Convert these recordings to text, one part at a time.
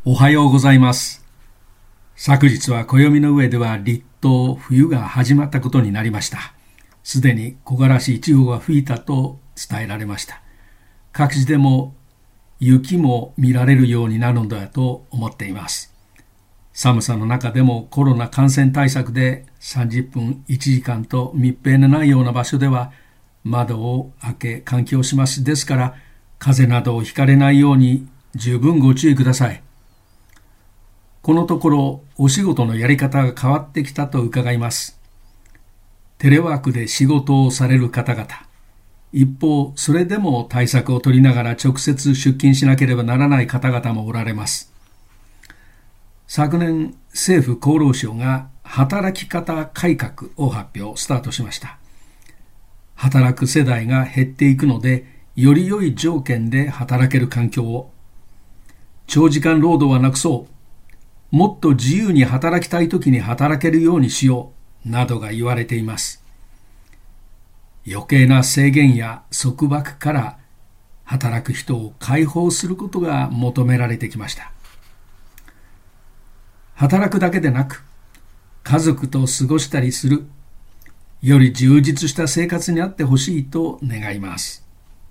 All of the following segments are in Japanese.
おはようございます。昨日は暦の上では立冬、冬が始まったことになりました。すでに木枯らし1号が吹いたと伝えられました。各地でも雪も見られるようになるのだと思っています。寒さの中でもコロナ感染対策で30分1時間と密閉のないような場所では窓を開け換気をします。ですから風邪などをひかれないように十分ご注意ください。このところお仕事のやり方が変わってきたと伺います。テレワークで仕事をされる方々、一方それでも対策を取りながら直接出勤しなければならない方々もおられます。昨年政府厚労省が働き方改革を発表スタートしました。働く世代が減っていくので、より良い条件で働ける環境を、長時間労働はなくそう、もっと自由に働きたいときに働けるようにしようなどが言われています。余計な制限や束縛から働く人を解放することが求められてきました。働くだけでなく家族と過ごしたりする、より充実した生活にあってほしいと願います。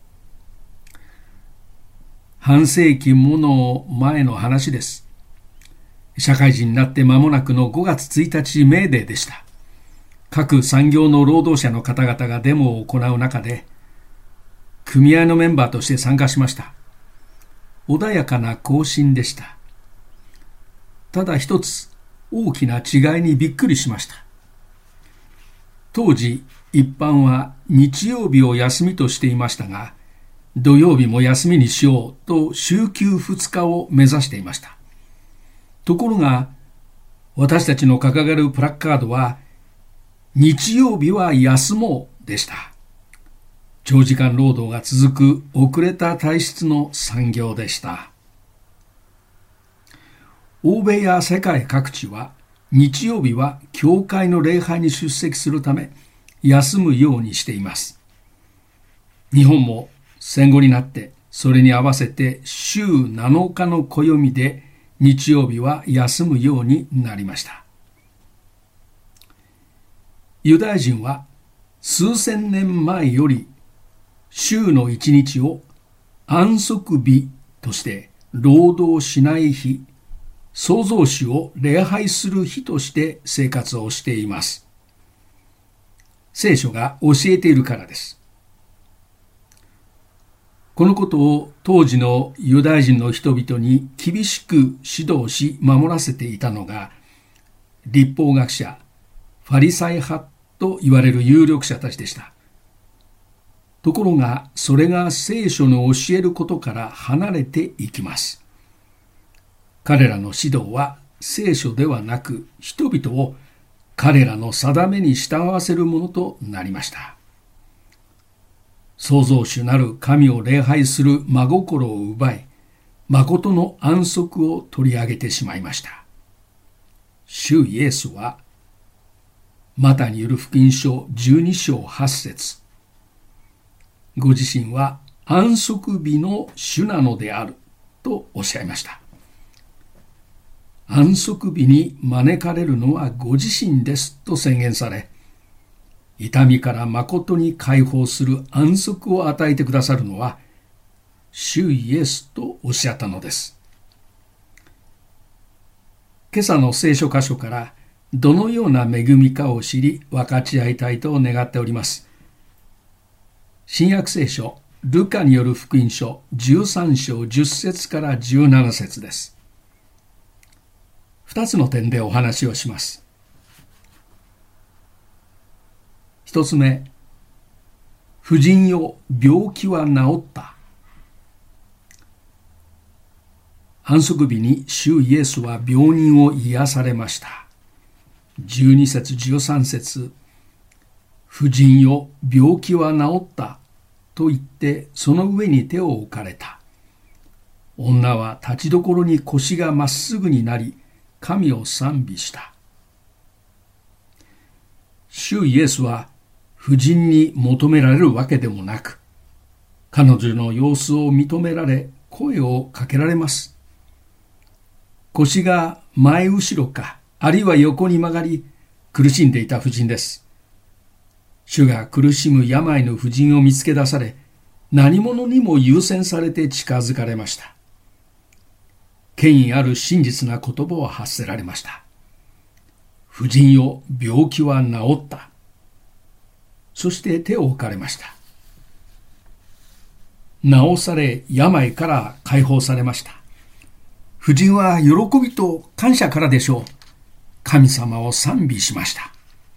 半世紀もの前の話です。社会人になって間もなくの5月1日メーデーでした。各産業の労働者の方々がデモを行う中で、組合のメンバーとして参加しました。穏やかな行進でした。ただ一つ大きな違いにびっくりしました。当時一般は日曜日を休みとしていましたが、土曜日も休みにしようと週休2日を目指していました。ところが私たちの掲げるプラッカードは、日曜日は休もうでした。長時間労働が続く遅れた体質の産業でした。欧米や世界各地は日曜日は教会の礼拝に出席するため休むようにしています。日本も戦後になってそれに合わせて週7日の暦で日曜日は休むようになりました。ユダヤ人は数千年前より週の一日を安息日として労働しない日、創造主を礼拝する日として生活をしています。聖書が教えているからです。このことを当時のユダヤ人の人々に厳しく指導し守らせていたのが、律法学者、ファリサイ派と言われる有力者たちでした。ところが、それが聖書の教えることから離れていきます。彼らの指導は聖書ではなく、人々を彼らの定めに従わせるものとなりました。創造主なる神を礼拝する真心を奪い、誠の安息を取り上げてしまいました。主イエスは、マタによる福音書12章8節、ご自身は安息日の主なのであるとおっしゃいました。安息日に招かれるのはご自身ですと宣言され、痛みから誠に解放する安息を与えてくださるのは主イエスとおっしゃったのです。今朝の聖書箇所からどのような恵みかを知り分かち合いたいと願っております。新約聖書ルカによる福音書13章10節から17節です。2つの点でお話をします。一つ目、婦人よ、病気は治った。安息日に主イエスは病人を癒されました。12節13節、婦人よ、病気は治ったと言ってその上に手を置かれた。女は立ちどころに腰がまっすぐになり、神を賛美した。主イエスは婦人に求められるわけでもなく、彼女の様子を認められ声をかけられます。 腰が前後ろか、あるいは横に曲がり、苦しんでいた婦人です。主が苦しむ病の婦人を見つけ出され、何者にも優先されて近づかれました。権威ある真実な言葉を発せられました。婦人よ、病気は治った。そして手を置かれました。治され、病から解放されました。婦人は喜びと感謝からでしょう。神様を賛美しました。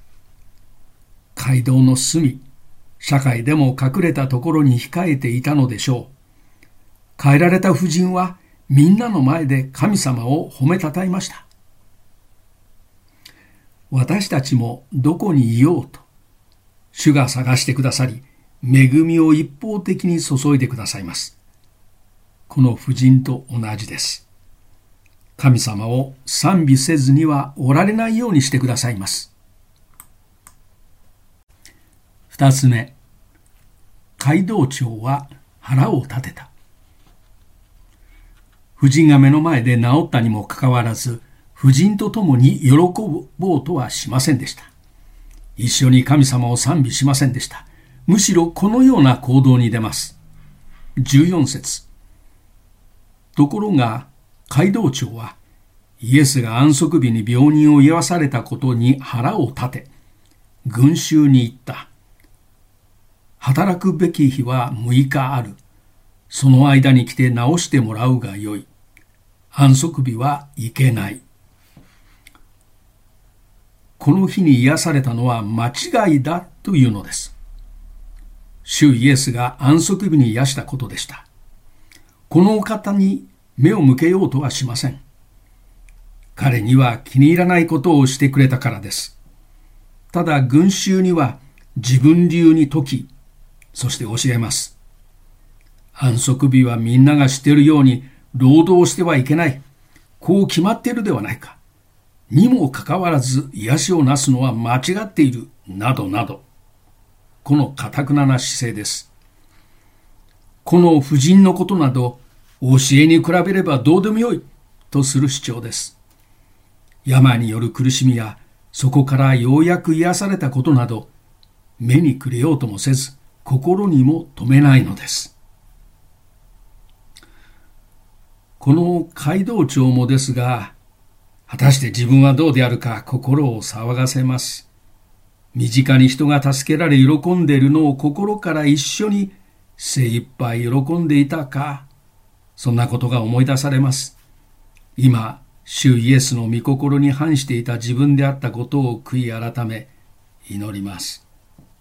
街道の隅、社会でも隠れたところに控えていたのでしょう。変えられた婦人はみんなの前で神様を褒めたたえました。私たちもどこにいようと、主が探してくださり、恵みを一方的に注いでくださいます。この婦人と同じです。神様を賛美せずにはおられないようにしてくださいます。二つ目、街道長は腹を立てた。婦人が目の前で治ったにもかかわらず、婦人と共に喜ぼうとはしませんでした。一緒に神様を賛美しませんでした。むしろこのような行動に出ます。14節。ところが、街道長は、イエスが安息日に病人を癒されたことに腹を立て、群衆に言った。働くべき日は6日ある。その間に来て治してもらうがよい。安息日はいけない。この日に癒されたのは間違いだというのです。主イエスが安息日に癒したことでした。このお方に目を向けようとはしません。彼には気に入らないことをしてくれたからです。ただ群衆には自分流に説き、そして教えます。安息日はみんながしているように労働してはいけない。こう決まっているではないか。にもかかわらず癒しをなすのは間違っている。などなど。この堅なな姿勢です。この婦人のことなど教えに比べればどうでもよいとする主張です。病による苦しみやそこからようやく癒されたことなど目にくれようともせず心にも留めないのです。この街道長もですが、果たして自分はどうであるか心を騒がせます。身近に人が助けられ喜んでいるのを心から一緒に精一杯喜んでいたか、そんなことが思い出されます。今、主イエスの御心に反していた自分であったことを悔い改め、祈ります。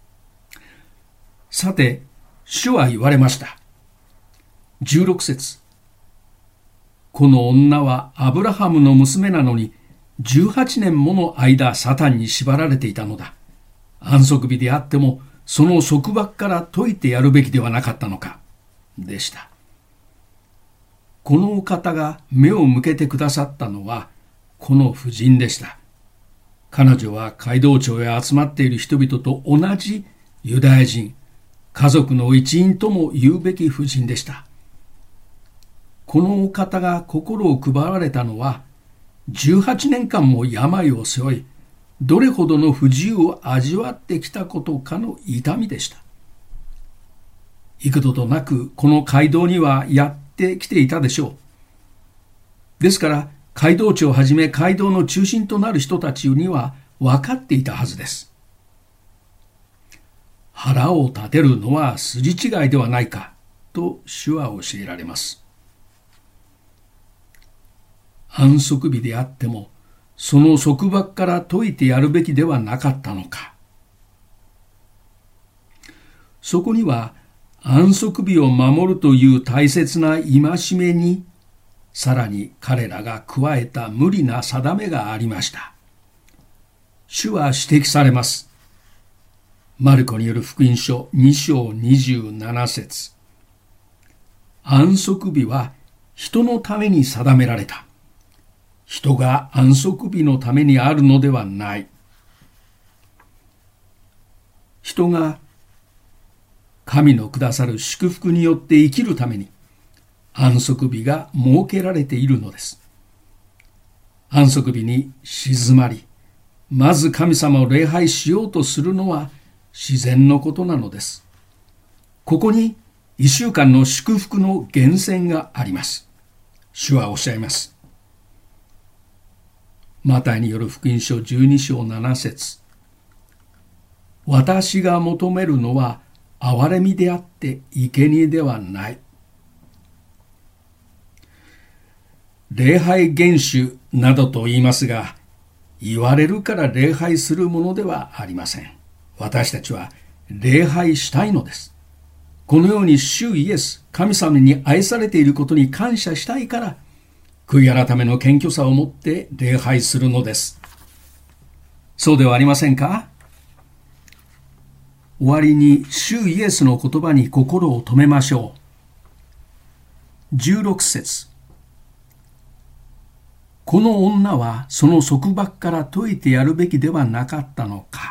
さて、主は言われました。16節。この女はアブラハムの娘なのに、18年もの間サタンに縛られていたのだ。安息日であっても、その束縛から解いてやるべきではなかったのか、でした。このお方が目を向けてくださったのは、この婦人でした。彼女は街道長へ集まっている人々と同じユダヤ人、家族の一員とも言うべき婦人でした。このお方が心を配られたのは、18年間も病を背負い、どれほどの不自由を味わってきたことかの痛みでした。幾度となくこの街道にはやってきていたでしょう。ですから、街道長をはじめ街道の中心となる人たちには分かっていたはずです。腹を立てるのは筋違いではないかと主は教えられます。安息日であってもその束縛から解いてやるべきではなかったのか。そこには安息日を守るという大切な戒めにさらに彼らが加えた無理な定めがありました。主は指摘されます。マルコによる福音書2章27節。安息日は人のために定められた。人が安息日のためにあるのではない。人が神のくださる祝福によって生きるために安息日が設けられているのです。 安息日に静まり、まず神様を礼拝しようとするのは自然のことなのです。ここに一週間の祝福の源泉があります。主はおっしゃいます。マタイによる福音書12章7節。私が求めるのは憐れみであって生贄ではない。礼拝厳守などと言いますが、言われるから礼拝するものではありません。私たちは礼拝したいのです。このように主イエス、神様に愛されていることに感謝したいから、悔い改めの謙虚さを持って礼拝するのです。そうではありませんか？終わりに主イエスの言葉に心を留めましょう。16節。この女はその束縛から解いてやるべきではなかったのか。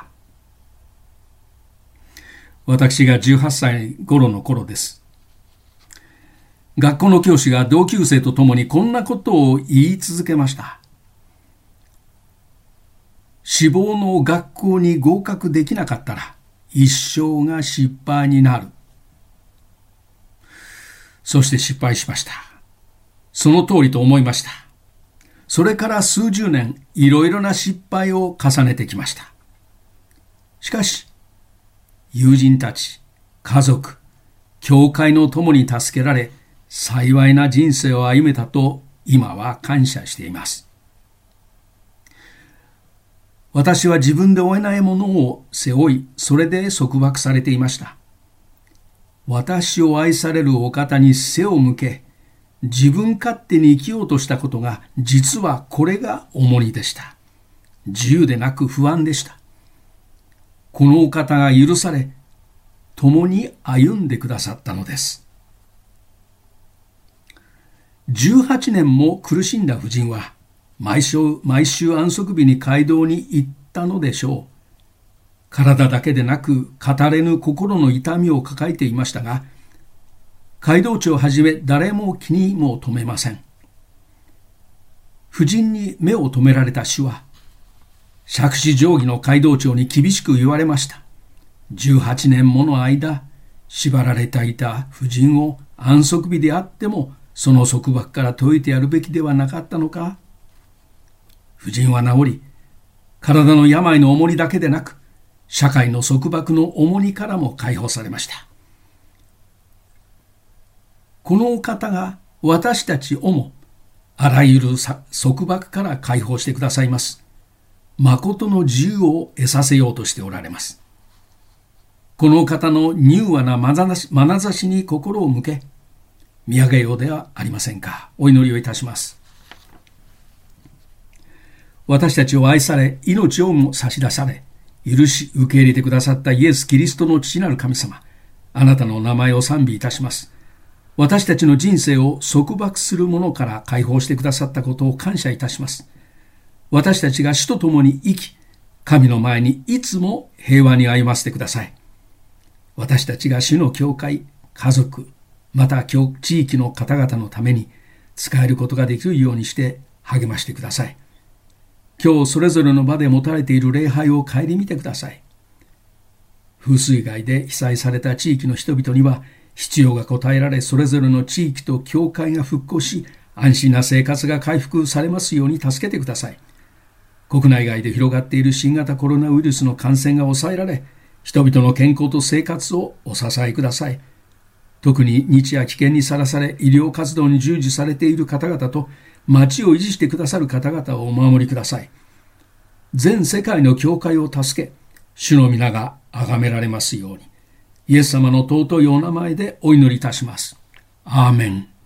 私が18歳頃の頃です。学校の教師が同級生と共にこんなことを言い続けました。志望の学校に合格できなかったら一生が失敗になる。そして失敗しました。その通りと思いました。それから数十年、いろいろな失敗を重ねてきました。しかし、友人たち、家族、教会の友に助けられ、幸いな人生を歩めたと今は感謝しています。私は自分で負えないものを背負い、それで束縛されていました。私を愛されるお方に背を向け、自分勝手に生きようとしたことが、実はこれが重荷でした。自由でなく不安でした。このお方が許され、共に歩んでくださったのです。18年も苦しんだ婦人は、毎週安息日に街道に行ったのでしょう。体だけでなく、語れぬ心の痛みを抱えていましたが、街道地をはじめ誰も気にも留めません。婦人に目を留められた主は、杓子定規の街道長に厳しく言われました。18年もの間、縛られていた婦人を安息日であっても、その束縛から解いてやるべきではなかったのか。婦人は治り、体の病の重荷だけでなく、社会の束縛の重荷からも解放されました。このお方が私たちをもあらゆる束縛から解放してくださいます。誠の自由を得させようとしておられます。この方の柔和な眼差しに心を向け、見上げようではありませんか。お祈りをいたします。私たちを愛され、命をも差し出され、許し受け入れてくださったイエス・キリストの父なる神様、あなたの名前を賛美いたします。私たちの人生を束縛するものから解放してくださったことを感謝いたします。私たちが主と共に生き、神の前にいつも平和に歩ませてください。私たちが主の教会、家族、また地域の方々のために使えることができるようにして励ましてください。今日それぞれの場で持たれている礼拝を顧みてください。風水害で被災された地域の人々には必要が応えられ、それぞれの地域と教会が復興し、安心な生活が回復されますように助けてください。国内外で広がっている新型コロナウイルスの感染が抑えられ、人々の健康と生活をお支えください。特に日夜危険にさらされ、医療活動に従事されている方々と、町を維持してくださる方々をお守りください。全世界の教会を助け、主の皆が崇められますように。イエス様の尊いお名前でお祈りいたします。アーメン。